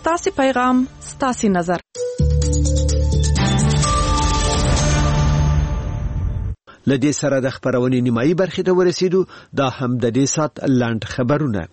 ستاسو پیغام، ستاسو نظر. لدې سره د خبرونې نیمایي برخې ته ورسېدو. دا هم د دې سات لاند خبرونه.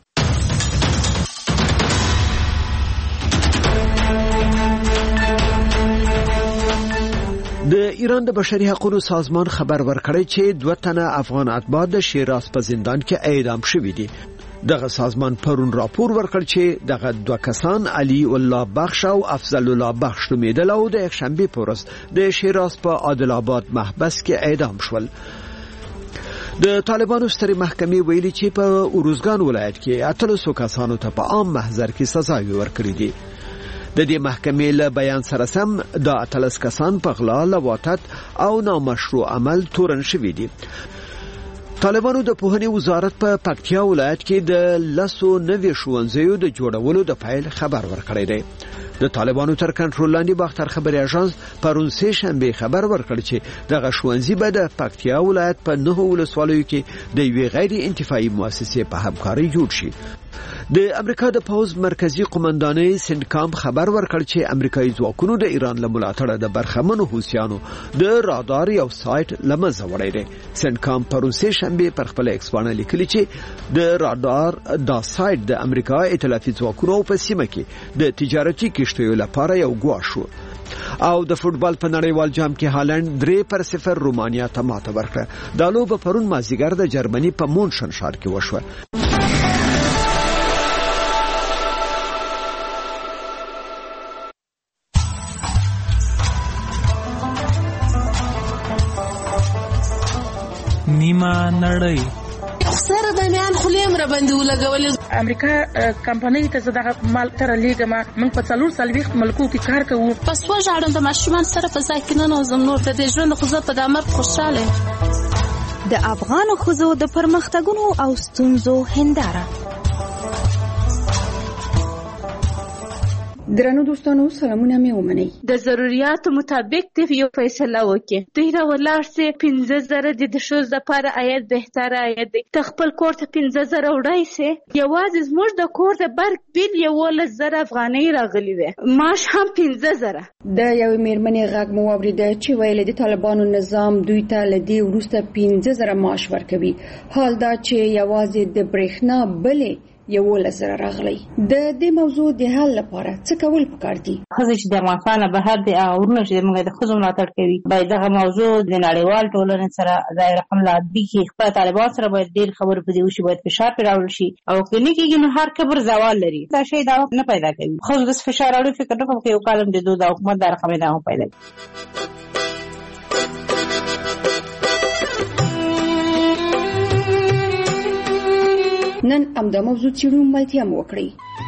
د ایران د بشري حقوقو سازمان خبر ورکړی چې 2 تنه افغان اتباع د شیراز په زندان کې اعدام شوي دي. دغه سازمان پرون راپور ورکړ چې دغه 2 کسان علي الله بخش او افضل الله بخش نومیدل او د یکشنبه په ورځ د شیراز په عادل آباد محبس کې اعدام شول. د طالبانو سترې محکمې ویلي چې په اروزګان ولایت کې 300 کسانو ته په عام محضر کې سزاوي ورکړې دي. د دې محکمې له بیان سره سم د 13 کسان په غلا، لواطت او نامشروع عمل تورن شوي دي. طالبانو د پوهنې وزارت په پکتیا ولایت کې د 100 نوي ښوونځیو د جوړولو د فایل خبر ورکړی دی. د طالبانو تر کنټرول لاندې باختر خبري اژانس پرون سه شنبه خبر ورکړ چې دغه ښوونځي به د پکتیا ولایت په 9 ولسوالیو کې د یوې غیر انتفاعي مؤسسې په همکاري جوړ شي. د امریکا د پوز مرکزی قومندانۍ سنکام خبر ورکړ چې امریکایي ځواکونو د ایران له ملاتړه د برخمنو حوثیانو د رادار یو سایت لمزه وړی دی. سنکام پرون سه شنبه پر خپل ایکس باندې لیکلي چې د رادار دا سایت د امریکا ائتلافي ځواکونو په سیمه کې د تجارتي کشتیو لپاره یو ګواښ شو. او د فوتبال په نړیوال جام کې هالند 3-0 رومانیا ته ماته ورکړه. دا لوبه پرون مازیګر د جرمني په مونشن ښار کې وشوه. نیمه نړۍ سره د میان خلیم را باندې ولګولې. امریکا کمپنۍ ته زداغه مال تر لیګه من په 440 ملکو کې کار کوو. پس وژاړم د ماشومان سره په ځای کې نه نوزم نور د ژوند خو زه په دمر خوشاله. د افغان ښځو د پرمختګونو او ستونزو هنداره. درنو دوستانو سلامونه مې ومنئ. د ضرورتو مطابق د یو فیصله وکړي. دوی را ولاړ سي 15,000 د شوز د لپاره آیت بهتره آیت دی. تخپل کور ته 15,000 وړای سي. یوازې زموږ د کور د برق بیل 11,000 افغانۍ راغلي وي. معاش هم 15,000. د یو میرمنې غږ مو واورید چې ویل د طالبانو نظام دوی ته لدی ورسته 15,000 معاش ورکوي. حال دا چې یوازې د برېښنا بلې 11,000 راغلي. د دې موضوع د حل لپاره څه کول پکار دي؟ خزه چې د افغانستان بهر د اورونه چې موږ د خزو ملاتړ کوي باید دغه موضوع د نړیوال ټولنې سره ځای رقم لا دي کې خپل طالبان سره باید ډیر خبرې پدې وشي، باید فشار راوړل شي او کلینیکي کې نو هر کبر زوال لري. دا شی دا نه پیدا کوي. خو د فشار راوړل فکر نه کوم چې یو کالم د دوه حکومت د رقم نه پیدا کوي. نن امدا موضوع چیرو ملتیا مو وکړي.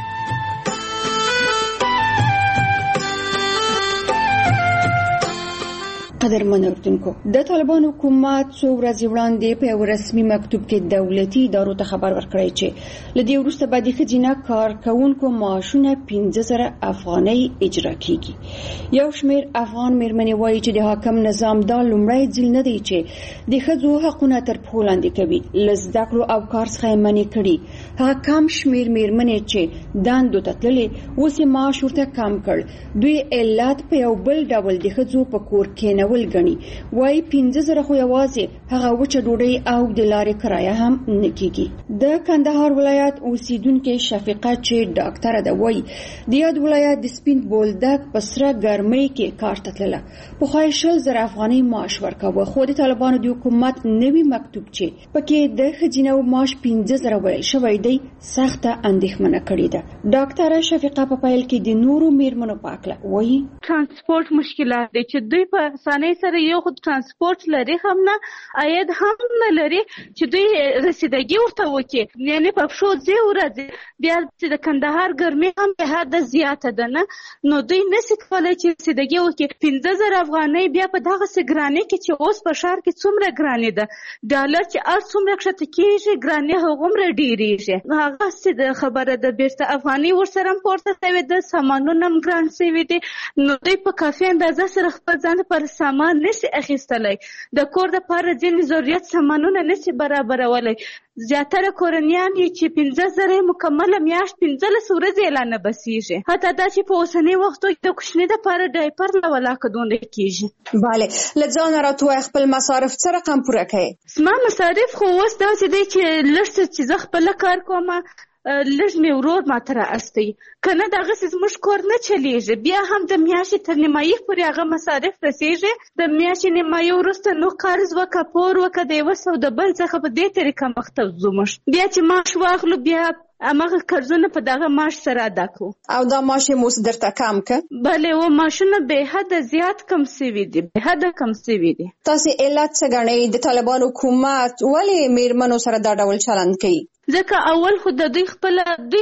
قدرمن اوردونکو، د طالبان حکومت څو ورځې وړاندې په یو رسمي مکتوب کې دولتي ادارو ته خبر ورکړی چې لدی وروسته به د ښځینه کارکونکو معاشونه 15,000 افغانۍ اجرا کیږي. یو شمېر افغان میرمنې وایي چې د حاکم نظام دا لومړی ځل نه دی چې د ښځو حقونه تر پښو لاندې کوي. له زده کړو او کار څخه یې منع کړي. هغه کم شمېر میرمنې چې دندو ته تللې اوس یې معاش ورته کم کړ. دوی علت په یو بل ډول د ښځو په کور کې نه ولګني. وای 15,000 خو یوازې هغه وچه ډوډۍ او د لارې کرایه هم نکېږي. د کندهار ولایت اوسیدونکو شفیقه چې ډاکټره ده وای د یاد ولایت د سپین بولدک په سره ګرمۍ کې کار ته تلله. په خای 10,000 افغانۍ معاش ورکاوه. خو د طالبانو د حکومت نوی مکتوب چې پکې د ښځینه معاش 15,000 ویل شوی دی سخته اندېښمنه کړې ده. ډاکټره شفیقه په پیل کې د نورو میرمنو پاکله وای ترانسپورت مشکلات دي چې دوی په اسانۍ سره یو خود ترانسپورت لري هم نه عاید هم نه لري چې دوی رسیدګي ورته وکړي. یعنی په شو ځای ورځي بیا چې د کندهار ګرمي هم به حد زیاته ده نه نو دوی نشي کولای چې رسیدګي وکړي. 15,000 افغانۍ بیا په دغه سګرانې کې چې اوس په شهر کې څومره ګرانې ده ډالر چې ار څومره کښته کېږي ګرانې هغومره ډېریږي. هغه څه د خبره ده بیرته افغانۍ ورسره پورته شوې ده سامانونه هم ګران شوي دي نو دوی په کافي اندازه سره خپل ځان پر سامان نشي اخیستلی، د کور دپاره ځینې ضرورت سامانونه نشي برابرولی. زیاتره کورنیان یې چې 15,000 مکمله میاشت 15 ورځې اعلان نه بسیږي. حتی دا چې په اوسني وختو کې د کوچني دپاره ډایپر نه ولاکه دونه کېږي. بله، له ځانه راته ووایه خپل مصارف څه رقم پوره کوې؟ زما مصارف خو اوس داسې دی چې لږ څه چې زه خپله کار کوم لږ مې ورور ماته رااستی، که نه دغسې زموږ کور نه چلیږي. بیا هم د میاشتې تر نیمایي پورې هغه مصارف رسیږي. د میاشتې نیمایي وروسته نو قرض وکړه، پور وکړه، د یوه سو د بل څخه په دې طریقه مخته ځو. موږ بیا چې معاش واخلو بیا هماغه قرضونه په دغه معاش سره ادا کوو. او دا معاش یې اوس درته کم که؟ بلې، و معاشونه بې حده زیات کم سوي دي، بې حده کم سوي دي. تاسې علت څه ګڼئ د طالبانو حکومت ولې میرمنو سره دا ډول چلند کوي؟ ځکه اول خو د دوی خپل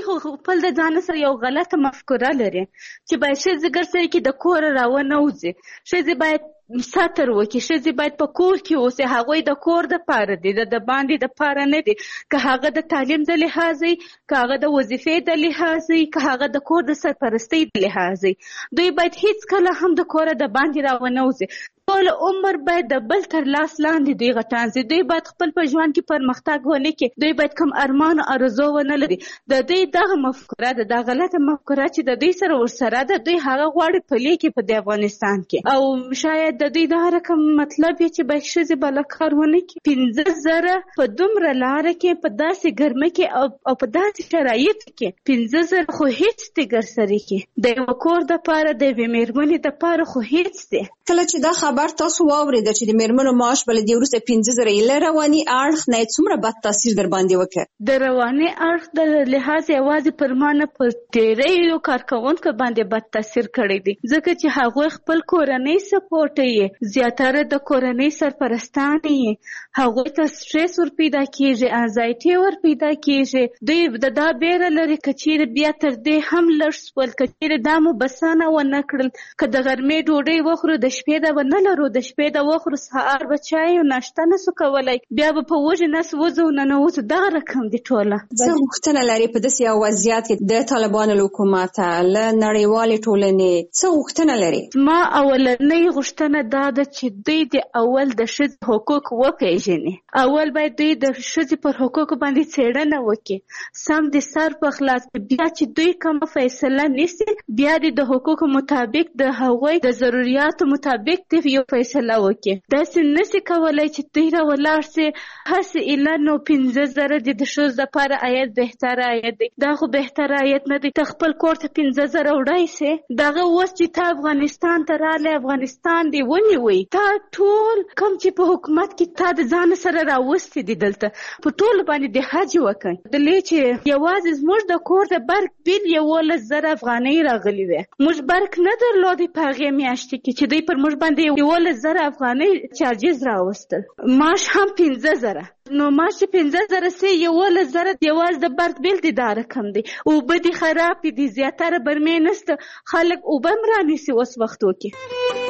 د ځان سره یو غلطه مفکوره لري چې باید ښځې ګرځي کې د کوره راونوځي، ښځې باید ساتر وکړي، ښځې باید په کور کې اوسي. هغوی د کور دپاره دي، د باندې دپاره نه دي. که هغه د تعلیم د لحاظ که هغه د وظیفې د لحاظ که هغه د کور د سرپرستۍ د لحاظ، دوی باید هیڅ کله هم د کوره د باندې راونوځي. ټول عمر باید د بل تر لاس لاندې دوی غټان سي. دوی باید خپل په ژوند کې پرمختګ ونه کړي، دوی باید کوم ارمان او ارزو ونه لري. د دوی دغه مفکوره ده، دا غلطه مفکوره چې د دوی سره ورسره ده، دوی هغه غواړي پلي کړي په دې افغانستان کې. او شاید د دوی دا رقم مطلب یې چې باید ښځې به لږ کار ونه کړي. 15,000 په دومره لاره کې، په داسې ګرمه کې او په داسې شرایطو کې 15,000 خو هیڅ دی ګرسري کې د یوه کور دپاره، د یوې مېرمنې دپاره خو هیڅ دی. کله چې دا خبر تاسو واورېده چې د میرمنو معاش به له دې وروسته 15,000 له رواني اړخ نه څومره بد تاثیر در باندې وکړ؟ د رواني اړخ د لحاظ یوازې پر ما نه، پر ډېریو کارکوونکو باندې بد تاثیر کړی دی، ځکه چې هغوی خپل کورنۍ سپورټ یې، زیاتره د کورنۍ سرپرستان یې، هغوی ته سټرس ور پیدا کېږي، انزایټي ور پیدا کېږي. دوی د دا بیره لري که چیرې بیا تر دې هم لږ سول، که چیرې دا مو بسانه ونه کړل، که د غرمې ډوډۍ وخورو د شپې ده به نه لرو، د شپې د وخورو سهار به چای او ناشته نسو کولی، بیا به په وږې نس وځو ننوځو. دغه رقم دي ټوله. څه غوښتنه لري په داسې یو وضعیت کې د طالبانو له حکومته له نړیوالې ټولنې څه غوښتنه لري؟ ما اولنۍ غوښتنه دا ده چې دوی د اول د ښځې حقوق وپېژني. اول باید دوی د ښځې پر حقوقو باندې څېړنه وکړي، سم د سر په خلاص. بیا چې دوی کومه فیصله نیسي، بیا د حقوقو مطابق د هغوی د ضرورتو مطابق د یو فیصله وکړي. داسې نشي کولی چې دوی راولاړ سي هسې اعلان نو 15,000 د ښځو دپاره عاید بهتره عاید دی. دا خو بهتره عاید نه دی. ته خپل کور ته 15,000 وړی سي، دغه اوس چې ته افغانستان ته راغلی، افغانستان دې ونیوی، تا ټول کوم چې په حکومت کې تا د ځان سره راوستي دي، دلته په ټولو باندې د حج وکړي. دلې چې یوازې زموږ د کور د برق بیل 11,000 افغانۍ راغلي وې، موږ برق نه درلودی په هغې میاشتې کې چې دوی پر موږ باندې 11,000 افغانۍ چارجز راوستل. معاش هم 15,000. نو معاش 15,000 سي 11,000 یوازې د برق بیل دي، دا رقم دی. اوبه دي خراب دي، زیاتره برمې نسته، خلک اوبه هم رانیسي اوس وختو کې.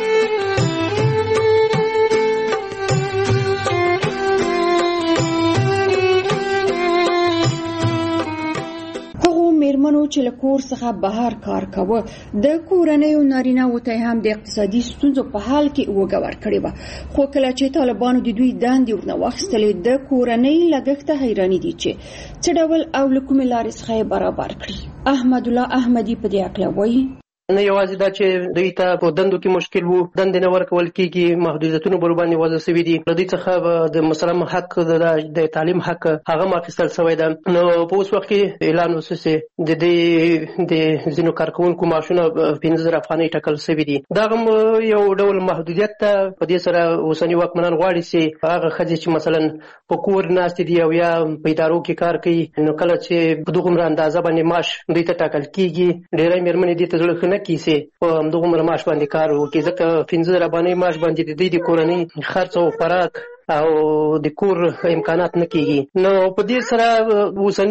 میرمنو چې له کور څخه بهر کار کاوه د کورنیو نارینه‌وو ته هم د اقتصادي ستونزو په حال کې وګه ورکړې وه. خو کله چې طالبانو د دوی دندې ورنه واخیستلې، د کورنۍ لګښت حیراني دي چې څه ډول او له کومې لارې څخه یې برابر کړي. احمد الله احمدي په دې اړه وایي: نه یوازې دا چې دوی ته په دندو کې مشکل وو، دندې نه ورکول کېږي، محدودیتونه بر باندې وضع شوي دي. له دوی څخه د مسلم حق د تعلیم حق هغه هم اخیستل شوی ده. نو په اوس وخت کې اعلان وسوسي د دې د ځینو کارکوونکو معاشونه 15,000 افغانۍ ټاکل شوي دي. دا هم یو ډول محدودیت ته په دې سره اوسني واکمنان غواړي چې هغه ښځې چې مثلا په کور ناستې دي او یا په ادارو کې کار کوي، نو کله چې په دغومره اندازه باندې معاش دوی ته ټاکل کېږي، ډېری مېرمنې دې ته زړه ښه نه کیسي په همدغومره معاش باندې کار وکړي، ځکه 15,000 افغانۍ معاش باندې د دوی د کورنۍ خرڅ او خوراک او د کور امکانات نه کیږي. نو په دې سره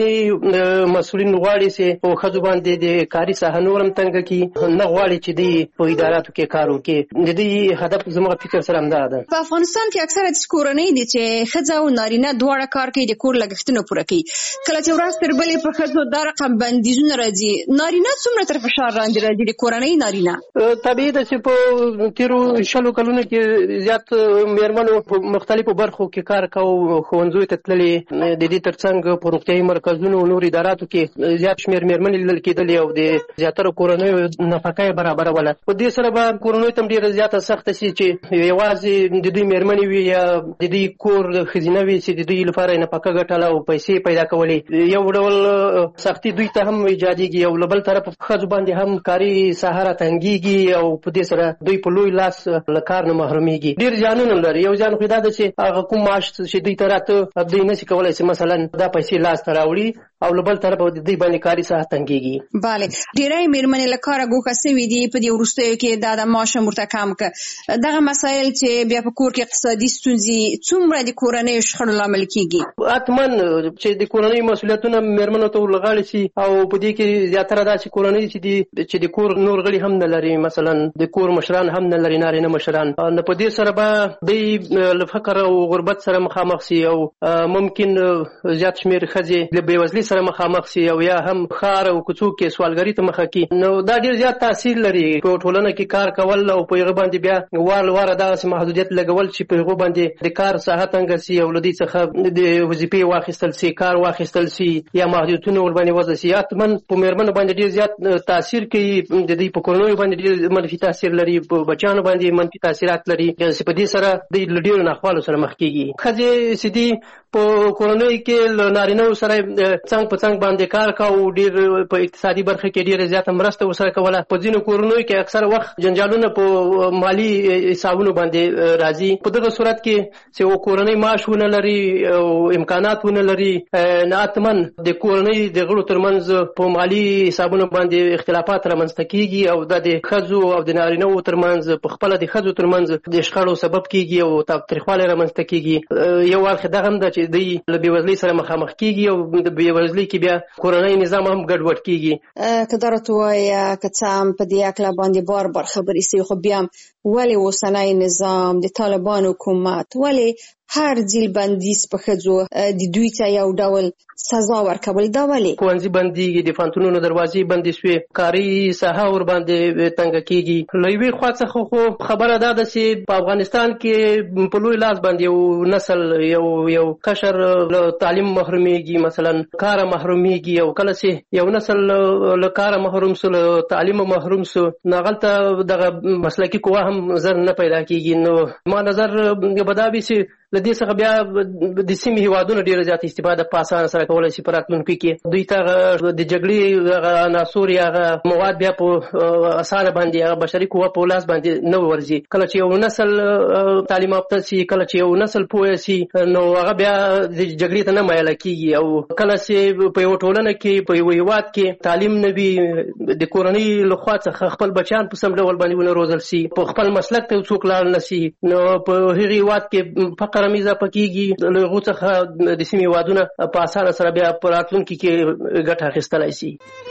اوسنی مسؤلین غواړي چې په ښځو باندې د کاري ساحه نورم تنګه کی، نه غواړي چې دوی په اداراتو کې کار وکړي. د دې هدف زموږ فکر سره همدا ده. په افغانستان کې اکثره کورنۍ دي چې ښځه او نارینه دواړه کار کوي، د کور لګښتونه پوره کوي. کله چې ورځ تر بلې په ښځو دا رقم بندیزونه راځي، نارینه څومره تر فشار لاندې راځي؟ د کورنۍ نارینه طبیعي ده چې په تیرو 20 کلونو کې زیات میرمنو په مختلفو برخو کې کار کوو، ښوونځیو ته تللې، د دې ترڅنګ په روغتیايي مرکزونو او نور اداراتو کې زیات شمېر میرمنې لیدل کېدلې او د زیاتره کورنیو نفقه یې برابروله. په دې سره به کورنیو ته ډېره زیاته سخته شي چې یوازې د دوی میرمنې وي یا د دوی کور ښځینه وي چې د دوی لپاره یې نفقه ګټله او پیسې پیدا کولې. یو ډول سختي دوی ته هم ایجادېږي او له بل طرف ښځو باندې هم کاري ساحه راتنګېږي او په دې سره دوی په لوی لاس له کار نه محرومېږي. ډېر زیانونه لري. یو زیان خو دا ده چې هغه کوم معاش چې دوی ته راته دوی نشي کولی چې مثلا دا پیسې لاس ته راوړي او له بل طرفه د دوی باندې کاري ساحه تنګېږي. بله، ډېری میرمنې له کاره ګوښه سوي دي په دې وروستیو کې دا د معاش هم ورته کم کړه. دغه مسایل چې بیا په کور کې اقتصادي ستونزې څومره د کورنیو شخړو لامل کېږي؟ حتما چې د کورنۍ مسؤلیتونه میرمنو ته ورغاړي شي او په دې کې زیاتره دا چې کورنۍ چې د کور نور غړي هم نه لري، مثلا د کور مشران هم نه لري، نارینه مشران، نو په دې سره به دوی له فقر او غربت سره مخامخ شي او ممکن زیات شمېر ښځې له بېوزلۍ سره مخامخ شي او یا هم ښار او کوڅو کې سوالګرۍ ته مخه کړي. نو دا ډېر زیات تاثیر لري په ټولنه کې کار کول او په هغه باندې بیا واره داسې محدودیت لګول چې په هغه باندې د کار ساحه تنګه شي او له دې څخه د وظیفې واخیستل شي، کار واخیستل شي یا محدودیتونه ورباندې وضع شي. حتما په میرمنو باندې ډېر زیات تاثیر کوي، د دې په کورنیو باندې ډېر منفي تاثیر لري، په بچیانو باندې منفي تاثیرات لري چې په دې سره دوی له ډېرو ناخوالو سره مخ کېږي. ښځې چې دي په کورنیو کې له نارینهو سره څنګ په څنګ باندې کار کوو، ډېر په اقتصادي برخه کې ډېره زیاته مرسته ورسره کوله. په ځینو کورنیو کې اکثره وخت جنجالونه په مالي حسابونو باندې راځي. په دغه صورت کې چې کورنۍ معاش ونه لري او امکانات ونه لري، حتما د کورنۍ د غړو ترمنځ په مالي حسابونو باندې اختلافات رامنځته کېږي او دا د ښځو او د نارینهو ترمنځ په خپله د ښځو ترمنځ د شخړو سبب کېږي او تاوتریخوالی رامنځته کېږي. یو اړخ دغه هم ده چې دوی له بېوزلۍ سره مخامخ کېږي او د بېوزلۍ کې بیا کورنۍ نظام هم ګډوډ کېږي. که دا راته ووایه که څه هم په دې هکله باندې بار خبرې سوي، خو بیا هم ولې اوسنی نظام د طالبانو حکومت ولې هر ځل بندیز په ښځو د دوی ته یو ډول سزا ورکول؟ دا ولې ښوونځي بندېږي، د پوهنتونونو دروازې بندې شوې، کاري ساحه ورباندې تنګه کېږي. له یوې خوا څخه خو خبره دا ده چې په افغانستان کې په لوی لاس باندې یو نسل یو قشر له تعلیم محرومېږي، مثلا کاره محرومېږي، او کله چې یو نسل له کاره محروم سو، له تعلیم محروم سو، نو هغلته دغه مسلکي قوه هم زر نه پیدا کېږي. نو ما نظر به دا وي چې له دې څخه بیا د سیمې هېوادونه ډېره زیاته استفاده په اسانه سره کولی شي په راتلونکي کې. دوی ته د جګړې هغه عناصر یا هغه مواد بیا په اسانه باندې هغه بشري قوه په لاس باندې نه ورځي. کله چې یو نسل تعلیم یافته شي، کله چې یو نسل پوه شي، نو هغه بیا د جګړې ته نه مایله کېږي. او کله چې په یوه ټولنه کې په یوه هېواد کې تعلیم نه وي، د کورنۍ له خوا څخه خپل بچیان په سم ډول باندې ونه روزل شي، په خپل مسلک ته څوک لاړ نه شي، نو په هغې هېواد کې فقر هم اضافه کېږي. له هغو څخه د سیمې هېوادونه په اسانه سره بیا په راتلونکي کې ګټه اخیستلی شي.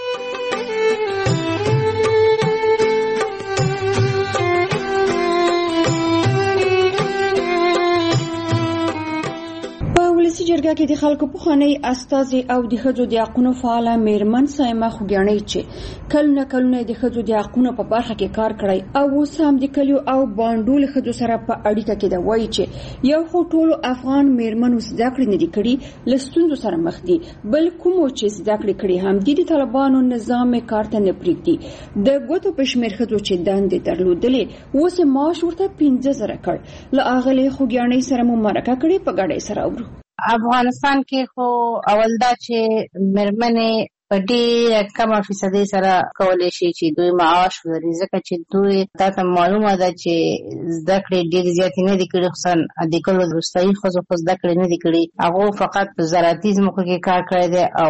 ولسی جرګه کې د خلکو پخوانی استازي او د ښځو د حقوقو فعاله میرمن سایمه خوګیاڼۍ چې کلونه د ښځو د حقوقو په برخه کې کار کړی او اوس هم د کلیو او باندول ښځو سره په اړیکه کې ده، وایي چې یو خو ټولو افغان میرمنو زده کړې نه دي کړي، له ستونزو سره مخ دي، بل کومو چې زده کړې کړي هم د طالبانو نظام کار ته نه پرېږدي. د ګوتو په شمېر ښځو چې دندې درلودلې اوس یې معاش ورته 15,000 کړ. له اغلې خوګیاڼۍ سره مو مرکه کړې، په ګډۍ سره اورو. افغانستان کې خو اول دا چې میرمنې په ډېره کمه فیصدي سره کولی شي چې دوی معاش ولري، ځکه چې دوی تاته معلومه ده چې زده کړې ډېرې زیاتې نه دي کړې، خصوصا د کلو وروستۍ ښځو خو زده کړې نه دي کړې. هغو فقط په زراعتي ځمکو کې کار کړی دی او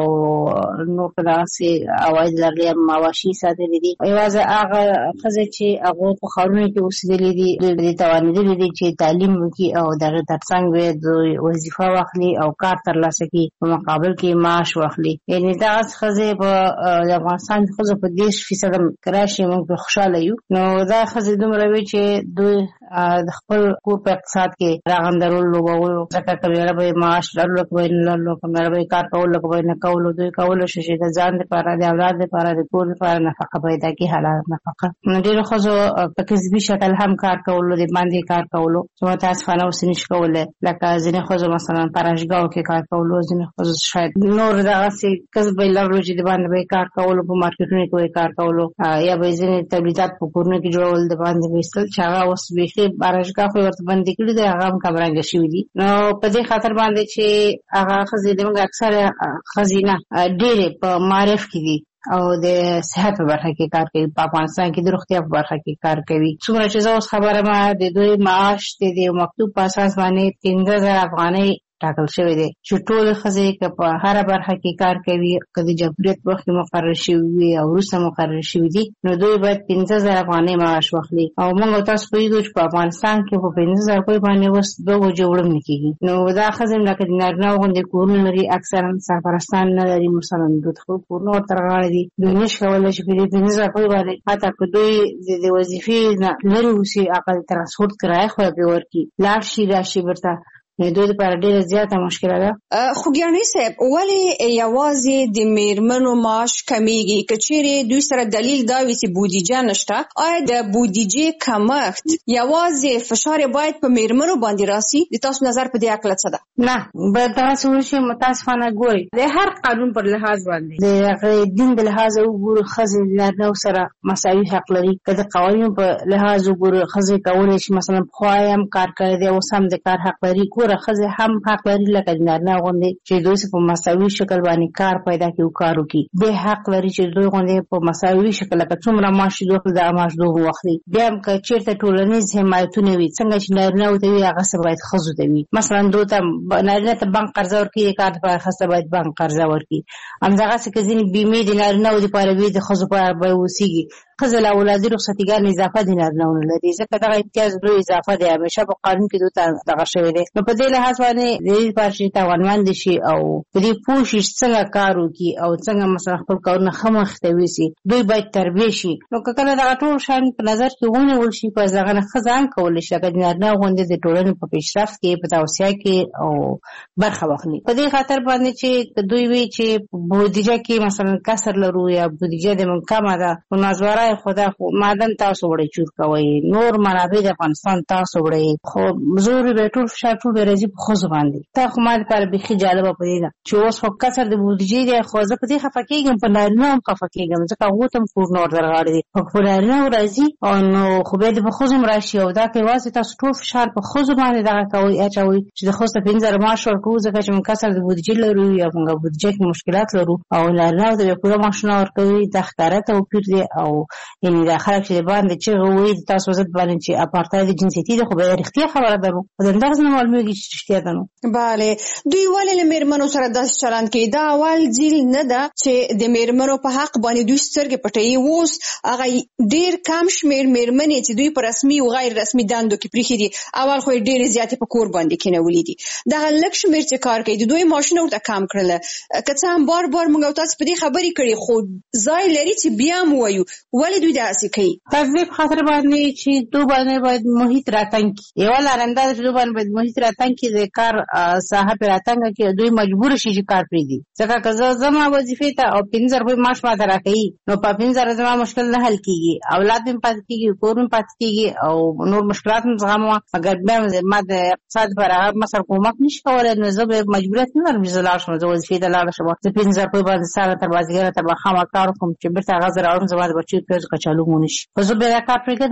نور په دغسې عواید لرلي یا مواشي ساتلي دي. یوازې هغه ښځې چې هغو په ښارونو کې اوسېدلي دي دوی توانېدلي دي چې تعلیم وکړي او د هغې تر څنګ دوی وظیفه واخلي او کار ترلاسه کړي، په مقابل کې معاش واخلي. یعنې دغسې ښځې په د افغانستان د ښځو په 30% راشي موږ پرې خوشحاله یو. نو دا ښځې دومره وي چې دوی د خپل کور په اقتصاد کې راغندرول لوبولو، ځکه که مېړه به یې معاش لرلو که به یې نه لرلو، که مېړه به یې کار کولو که به یې نه کولو، دوی کولی شي چې د ځان دپاره د اولاد دپاره د کور دپاره نفقه پیدا کړي، حلاله نفقه. ډېرو ښځو په کسبي شکل هم کار کولو، د باندې کار کولو چې متاسفانه اوس نشي کولی، لکه ځینې ښځو مثلا په راشګاو کې کار کولو، ځینې ښځو شاید نور دغسې کسب به یې لرلو چې د باندې به یې کار کولو، په مارکېټونو کې به یې کار کولو، یا به یې ځینې تولیدات په کورونو کې جوړول، د باندې به ایستل، چې هغه اوس بیخي راشګاه خو یې ورته بندې کړي دي، هغه هم کمرنګه شوي دي. نو په دې خاطر باندې چې هغه ښځې زموږ اکثره ښځې نه ډېرې په معارف کې دي او د صحت په برخه کې کار کوي، په افغانستان کې د روغتیا په برخه کې کار کوي. څومره چې زه اوس خبره ما د دوی معاش د مکتوب په اساس باندې 15,000 افغانۍ ټاکل شوی دی چې ټولې ښځې که په هره برخه کې کار کوي، که د جمهوریت وخت کې مقرر شوي وي او وروسته مقرر شوي دي، نو دوی باید 15,000 افغانۍ معاش واخلي. او موږ تاسو پوهېږو چې په افغانستان کې په 15,000 روپۍ باندې اوس 2 بجې وړم نه کېږي. نو دا ښځې لکه د نارینه غوندې کورونه لري، اکثرا سرپرستان نه لري، مثلا دوی خپل کورونه ورته رغاړي دي، دوی نشي کولی چې په دې 15,000 روپۍ باندې حتی که دوی د وظیفې نه لرې اوسي، هغه د ترانسپورټ کرایه خو پرې ورکړي، لاړ شي راشي بیرته، دوی لپاره ډېره زیاته مشکله ده. خوږیاڼي صاحب، ولې یوازې د میرمنو معاش کمیږي؟ که چیرې دوی سره دلیل دا وي چې بودیجه نشته، آیا د بودیجې کمښت یوازې فشار باید په میرمنو باندې راسي؟ د تاسو نظر په دې اړه څه ده؟ نه، باید دغسې وشي. متاسفانه ګورئ د هر قانون پر لحاظ باندې د هغې دین د لحاظه وګورو، ښځې د نارینه‌و سره مساوي حق لري. که د قوانینو په لحاظ وګورو، ښځې کولی شي مثلا پخوا یې هم کار کړی دی، اوس هم د کار حق لري. ښځې هم حق لري لکه د نارینه غوندې چې دوی په مساوي شکل باندې کار پیدا کړي او کار وکړي. دوی حق لري چې دوی غوندې په مساوي شکل لکه څومره معاش دوی واخلي دغه معاش دوی واخلي. بیا هم که چېرته ټولنیز حمایتونه وي، څنګه چې نارینه‌و ته وي هغسې باید ښځو ته وي. مثلا دوی ته نارینه ته بانک قرضه ورکړي، د کار لپاره ښځه ته باید بانک قرضه ورکړي. همدغسې که ځینې بیمې د نارینه‌و دپاره وي، د ښځو په اړه به اوسېږي. ښځه له اولادي رخصتیګانو اضافه د نارینه‌و نه لري، ځکه دغه امتیاز دوی اضافه دی، همیشه په قانون کې دوی ته دغه شوی دی. نو په دې لحاظ باندې د دې لپاره چې توانمند شي او په دې پوه شي څنګه کار وکړي او څنګه مثلا خپل کارونه ښه مخې ته یوسي، دوی باید تربیه شي. نو که کله دغه ټول شیان په نظر کې ونیول شي، په هغه نه ښځه هم کولی شي لکه د نارینه غوندې د ټولنې په پیشرفت کې، په توسعه کې او برخه واخلي. په دې خاطر باندې چې دوی وي چې بودیجه کې مثلا کسر لرو یا بودیجه د موږ کمه ده، خو نازواره خدا خو معدن تاسو وړئ چور کوئ، نور منابع د افغانستان تاسو وړئ، خو زور به ټول فشار ټول به راځي په ښځو باندې. تا خو ما دپاره بیخي جالبه په دې ده چې اوس خو کسر د بودیجې دی، خو زه په دې خفه کېږم، په نارینه‌و هم خفه کېږم، ځکه هغو ته هم کورونه ورته رغاړي دي، په نارینه‌و راځي نو خو بیا د په ښځو هم راشي. او دا که یوازې تاسو ټول فشار په ښځو باندې دغه کوئ اچوئ چې د ښځو ته 15,000 معاش ورکوو، ځکه چې موږ کسر د بودیجې لرو یا موږ بودیجه کې مشکلات لرو، او نارینه‌و ته بیا پوره معاشونه ورکوي. دا ښکاره توپیر دی. او یعنې دا خلک چې باندې چغې وایي د تاسو ضد باندې چې اپارتاید جنسیتي ده، خو به رښتیا خبره ده، نو خو د همدغسې نه معلومېږي چې رښتیا ده. نو بله، دوی ولې له میرمنو سره داسې چلند کوي؟ دا اول ځل نه ده چې د میرمنو په حق باندې دوی سترګې پټوي. اوس هغه ډېر کم شمېر میرمنې چې دوی په رسمي او غیر رسمي دندو کې پرېښي دي، اول خو یې ډېرې زیاتې په کور باندې کېنولي دي. دغه لږ شمېر چې کار کوي د دوی معاشونه ورته کم کړله. که څه هم بار بار موږ او تاسو په دې خبرې کړې، خو ځای لري چې بیا هم ووایو ولې دوی داسې کوي. تفریح په خاطر باندې چې دوی باندې باید محیط راتنګ کړي. یوه لارنده ده چې دوی باندې باید محیط راتنګ کړي، د کار ساحه پرې راتنګه کړي، دوی مجبور شي چې کار پرېږدي. ځکه که زه زما وظیفې ته او 15,000 روپۍ معاش ماته راکوي، نو په 15,000 زما مشکل نه حل کېږي، اولاد مې پاتې کېږي، کور مې پاتې کېږي او نور مشکلات مې زغموه. مګر بیا ما د اقتصاد لپاره هغه مثلا کومک نشي کولی، نو زه به مجبوریت نه لرم چې زه لاړ شم، زه وظیفې ته لاړه شم، زه 15,000 روپۍ باندې ساره تر مازدیګره تر ماښامه کار وکړم چې بېرته هغه زه راوړم، زما د بچیو پیاز کچالو مو نه شي، خو زه بیا دا کار پرېږدم. نو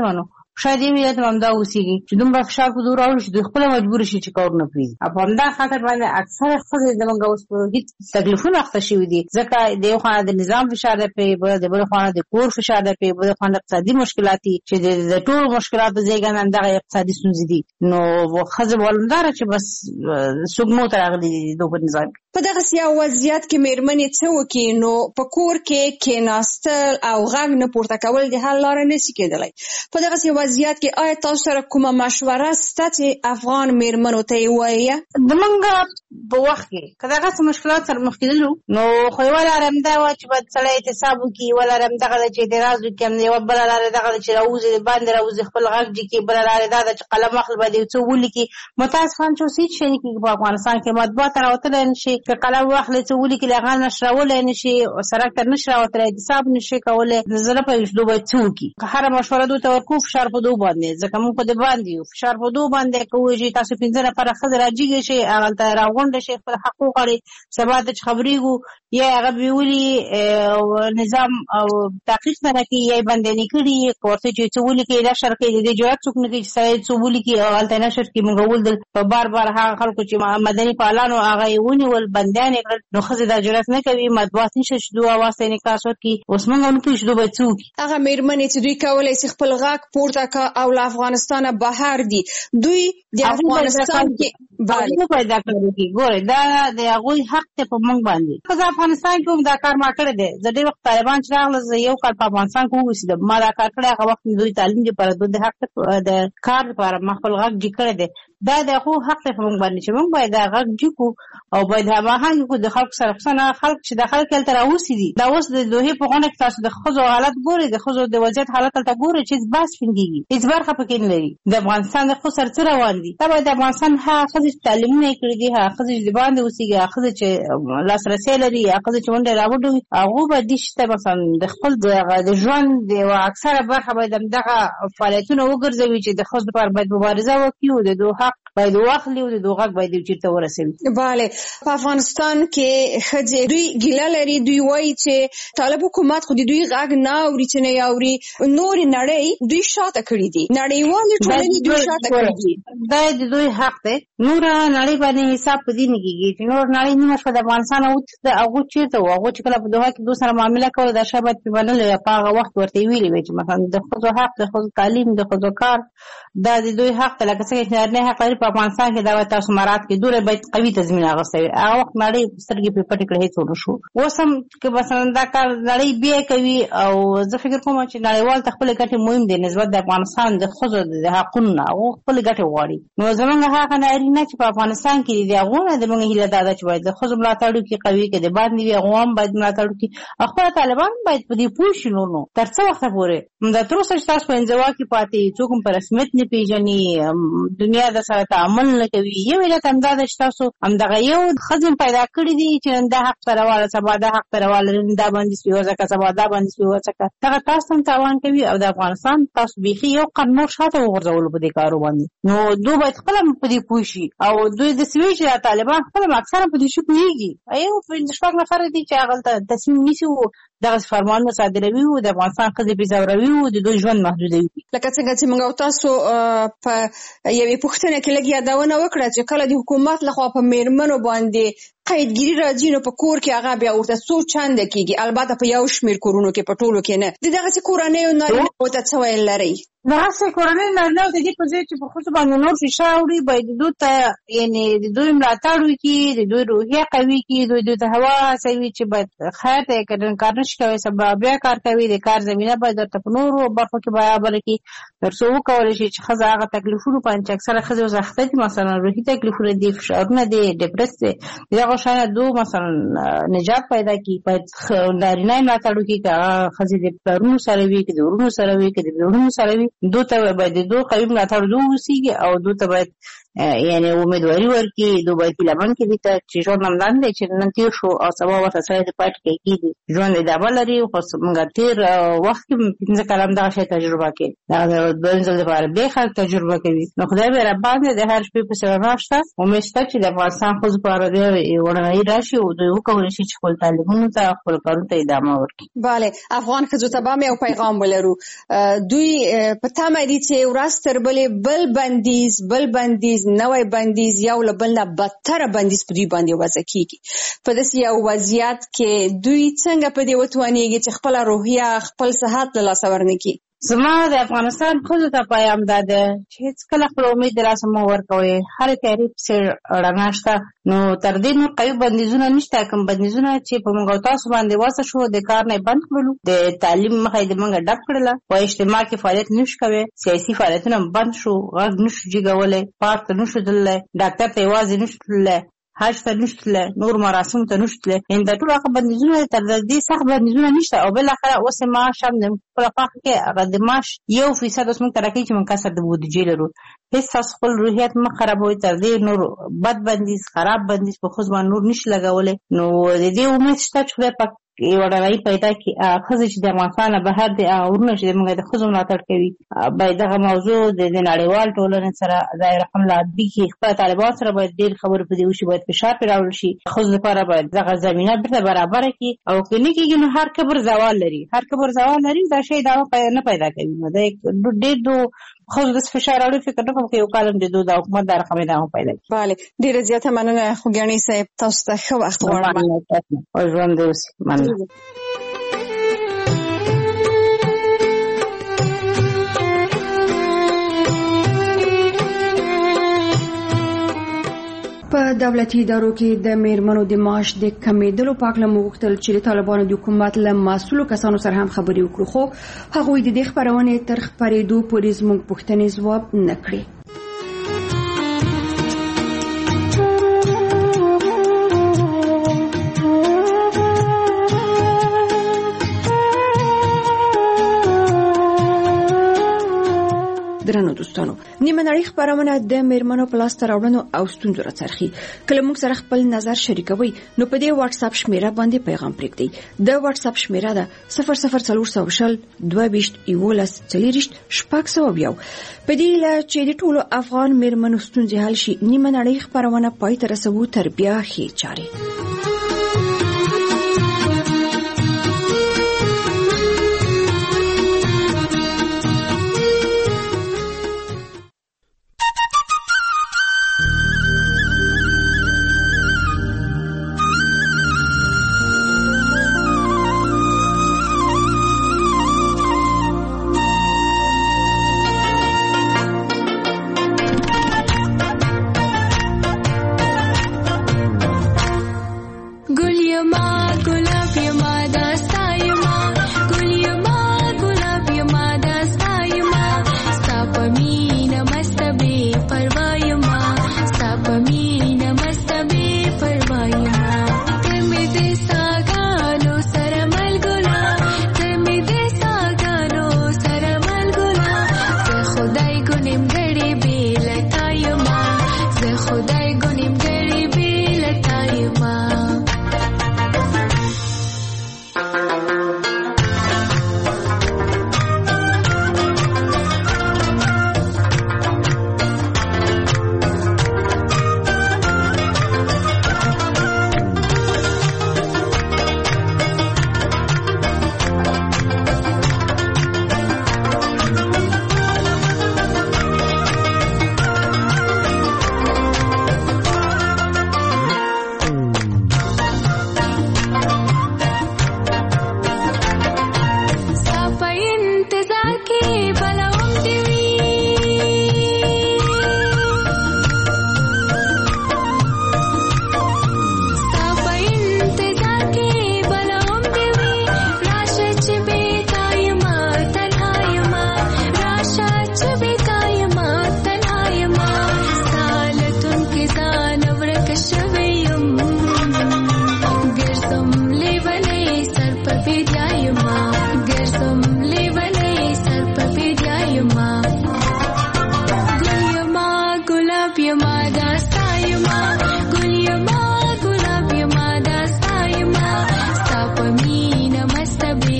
شاید یې ویل هم دا اوسېږي چې دومره فشار په دوی راوړي چې دوی خپله مجبوره شي چې کارونه پرېږدي. په همدا خاطر باندې اکثره ښځې زموږ اوس په هېڅ تکلیفونه اخته شوي دي، ځکه د یو خوا د نظام فشار دی پرې، د بل خوا د کور فشار دی پرې، بل خوا د اقتصادي مشکلات دي چې د ټولو مشکلاتو زېږنده همدغه اقتصادي ستونزې دي. نو ښځې به همداره چې بس سږمو ته راغلي دي د دوی په نظام. په دغسې یو وضعیت کې مېرمنې څه وکړي؟ نو په کور کې کېناستل او غږ نه پورته کول د حل لاره نشي کېدلی. په دغسې وضعیت کې آیا تاسو سره کومه مشوره شته چې افغان مېرمنو ته یې ووایه؟ زمونږ په وخت کې که دغسې مشکلات سره مخ کېدلو نو خو یوه لاره همدا وه چې باید سړی احتساب وکړي، یوه لاره همدغه ده چې اعتراض وکړي، یوه بله لاره دغه ده چې راوځي د باندې راوځي خپل غږ جګي، بله لاره دا ده چې قلم اخلي باید یو څه ولیکي. متاسفانه چې اوس هېڅ شی نه کېږي په افغانستان کې، مطبوعات ته راوتلی نه شي، که قلم واخلي څه ولیکي هغه نشرولی نه شي، سړک ته نه شي راوتلی، احتساب نه شي کولی. زه نه پوهېږم چې دوی باید څه وکړي. که هره مشوره دوی ته ورکوو فشار په دوی باندې، ځکه موږ خو د باندې یو فشار په دوی باندې کوو چې تاسو 15 نفره ښځې راجګې شئ، هغلته راغونډه شئ، خپل حق وغواړئ، سبا ته چې خبرېږو یا هغه بیولي نظام او تحقیق نه راکړي یا یې بندیانې کړي، که ورته چې څه ولیکي نشر کوي، د دې جرات څوک نه کوي چې سړی څه ولیکي او هلته نشر کړي. موږ ولیدل په بار بار هغه خلکو چې مدني فعالانو هغه یې ونیول، بندیان یې کړل، نو ښځې دا جرات نه کوي، مطبوعات نشته چې دوی اواز ته انعکاس ورکړي. اوس موږ نه پوهېږو چې دوی باید څه وکړي. هغه مېرمنې چې دوی کولی شي خپل غږ پورته کړه او له افغانستانه بهر دي، دوی د افغانستان کې پیدا کړي. ګورئ دا د هغوی حق دی په موږ باندې. ښځه افغانستان کې هم دا کار ما کړی دی. زه ډېر وخت طالبان چې راغله زه یو کال په افغانستان کې واوسېدم، ما دا کار کړی. هغه وخت دوی تعلیم لپاره، دوی د حق د کار لپاره ما خپل غږ جګ کړی دی. دا د هغو حق دی په موږ باندې چې موږ باید دا غږ جګ کړو او باید هماهنګ کړو د خلکو سره، خصوصا خلک چې دا خلک هلته راوسي دي. دا اوس د دوحې په غونډه کې تاسو د ښځو حالت ګورئ، د ښځو د وضعیت حالت هلته ګورئ چې هېڅ بحث پرې نه کېږي، هېڅ برخه پکې نه لري. د افغانستان د ښځو سره څه روان دي؟ دا باید د افغانستان هغه ښځې چې تعلیمونه یې کړي دي، هغه ښځې چې د باندې اوسېږي، هغه ښځې چې لاسرسی لري، هغه ښځې چې ونډه راوډه وي، هغو باید دې شي ته مثلا د خپل د ژوند د یوه اکثره برخه باید همدغه فعالیتونه وګرځوي چې د ښځو لپاره باید مبارزه وکړي او د دوی حق باید واخلي او د دوی غږ باید یو چېرته ورسوي. بله، په افغانستان کې ښځې دوی ګیله لري، دوی وایي چې طالب حکومت خو د دوی غږ نه اوري چې نه یې اوري. نورې نړۍ دوی شاته کړي دي، نړیوالې ټولنې دوی شاته کړي دي. دا د دوی حق دی. نوره نړۍ باندې حساب په دې نه کېږي چې نور نړۍ نیمه شپه د افغانستان اوتښته، هغوی چېرته وو؟ هغوی چې کله په دوحه کې دوی سره معامله کوله دا شی باید پرې منلی وی. په هغه وخت ورته یې ویلي وی چې مثلا د ښځو حق، د ښځو تعلیم، د ښځو کار دا د دوی حق دی. لکه څنګه چې نارینه حق لري په افغانستان کې، دا باید تاسو مراعات کړئ. دوی باید قوي تضمین اخیستی وي. هغه وخت نړۍ سترګې پرې پټې کړې، هېڅ ونه شو. اوس هم که مثلا دا کار نړۍ بیا کوي او زه فکر کوم چې نړیوال ته خپلې ګټې مهم دی نسبت د افغانستان د ښځو د حقونو نه. هغو خپلې ګټې غواړي. نو زموږ هغه نارینه چې په افغانستان کې دي، د هغو نه زموږ هیله دا ده چې باید د ښځو ملاتړ وکړي، قوي که د باندې وي هغو هم باید ملاتړ وکړي. خپله طالبان باید په دې پوه شي. نو تر څه وخته پورې دا تر اوسه چې تاسو په انزوا کې پاتې، څوک هم په رسمیت نه پېژني، دنیا د سره تعامل نه کوي. یو علت همدا ده چې تاسو همدغه یو ښځې پیدا کړي دي چې نن دا حق ته راواله، سبا دا حق ته راواله، نن دا باندې سپي وځکه، سبا دا باندې سپي وځکه. دغه تاسو هم تاوان کوي او د افغانستان تاسو بیخي یو قدم نور شاته وغورځولو په دې کارو باندې. نو دوی باید خپله په دې پوه شي او دوی داسې وایي چې طالبان خپله اکثره په دې شي پوهېږي. یو 5 نفره دي چې هغلته تصمیم نیسي و دغسې فرمانونه صادروي و د افغانستان ښځې بې ځوروي و د دوی ژوند محدودوي. لکه څنګه چې موږ او تاسو په یوې پوښتنه کې لږ یادونه وکړه چې کله د حکومت لخوا په مېرمنو باندې قیدګیري راځي نو په کور کې هغه بیا ورته څو چنده کېږي، البته په یو شمېر کورونو کې، په ټولو کې نه. د دغسې کورنیو نارینه‌وو ته څه ویل لرئ؟ دغسې کورنۍ نارینه‌وو د دې په ځای چې په ښځو باندې نور فشار وړي، باید دوی ته یعنې د دوی ملاتړ وکړي، د دوی روحیه قوي کړي، دوی ته هوا هڅوي چې باید خیر دی، که نن کار نشي کولی سبا بیا کار کوي، د کار زمینه باید ورته په نورو برخو کې برابره کړي تر څو وکولی شي چې ښځه هغه تکلیفونو باندې چې اکثره ښځې اوس اخته دي، مثلا روحي تکلیفونه دي، فشارونه دي، ډپرس دی، د دغو شیانو دو مثلا نجات پیدا کړي. باید نارینه یې ملاتړ وکړي، که هغه ښځې د پلرونو سره وي، که د ورونو سره وي، که د بېړونو سره وي، دوی ته باید د دوی قوي ملاتړ دوی اوسېږي او دوی ته باید یعنی امیدواري ورکړي دوی په لمن کې دي چې ژوند هم لاندې چې نن تیر شو او سبا ورته سره د پټ کېږي ژوند ادامه لري خو موږ تیر وخت کې 15 کلام دا شی تجربه کوي دا د بنځل لپاره به خلک تجربه کوي نو خدای به را باندې د هر شپې په سره راشته امید شته چې د افغانستان خو لپاره دی ورنۍ راشي او دوی وکولای شي چې خپل تعلیمونو ته خپل کارونو ته ادامه ورکړي. bale افغان خزو ته به یو پیغام ولرو دوی په تمه دي چې ورځ تر بل بندیز نوې بندیز یو لبل نه بدتر بندیز په دوی باندې وضع کیږي په داسې یو وضعیت کې دوی څنګه په دې وتوانیږي چې خپل روحیه خپل صحت له لاسه ورنکړي. زما د افغانستان خود ته پیغام ده چې هیڅ کله خپل امید دراسه مو ورکوي هر تعریف سره رڼاشته نو تر دې نو قوي بندیزونه نشته کوم بندیزونه چې په موږ تاسو باندې واسه شو د کار نه بند کړلو د تعلیم مخې د موږ ډک کړل په اجتماع کې فعالیت نشو کوي سیاسي فعالیتونه بند شو غږ نشو جګولای پارت نشو دلای ډاکټر ته आवाज نشو تلای حج ته نشته نور مراسم ته نشته ان د ټول هغه بندیزونه تر دې سخت بندیزونه نشته او بل اخر اوس ما شام د پرفاق کې هغه د ماش 1% اوس موږ ترکې چې موږ کسر د بودیجې لرو هیڅ خپل روحیت ما خرابوي تر دې نور بد بندیز خراب بندیز په خو ځوان نور نشي لګولې نو د دې امید شته چې په یو ډول پیدا کی خزه چې د افغانستان بهر دي اورونه چې موږ د خزو ملاتړ کوي باید دغه موضوع د نړیوال ټولنې سره د رقم لا دي خپل طالبان سره باید ډیر خبرې پدې وشي باید فشار پیراول شي خزو لپاره باید دغه زمينه برابر برابر کی او کني کېږي نو هر کبر زوال لري دا شی دا نه پیدا کوي نو د ډېر دو خزو د فشار اړو فکر نه کوم چې یو کالم د دوه حکومت د رقم دا پیدا کوي. bale ډیر زیاته مننه خو ګڼي صاحب تاسو ته ښه وخت غواړم او ژوند دې وسي مننه. په دولتي ادارو کې د میرمنو د معاش د کمیدلو په اړه موږ چې د طالبانو د حکومت له مسؤلو کسانو سره هم خبرې وکړو خو هغوی د دې خبرونې تر خبرېدو پورې زموږ پوښتنې ځواب نه کړې. درنو دوستانو نیمه نړۍ خبرونه د میرمنو په لاس راوړنو او ستونزو راڅرخي کله موږ سره خپل نظر شریکوي نو په دې واتس اپ شمیره باندې پیغام پرېږدئ د واتس اپ شمیره ده 00400 22 11 40 شپږ په دې لا چې د ټولو افغان میرمنو ستونزې حل شي نیمه نړۍ خبرونه پای ته رسوو تر بیا ښې چارې.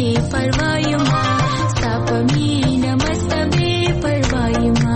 پروايما ستا په مینه مسته بې پروايما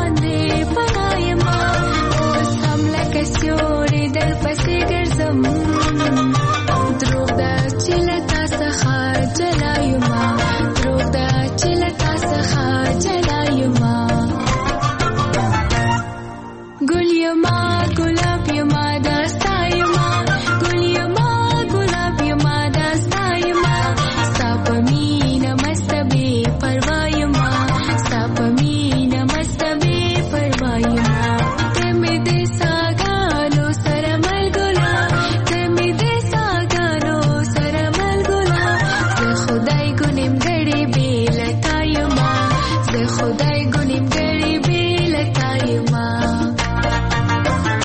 Some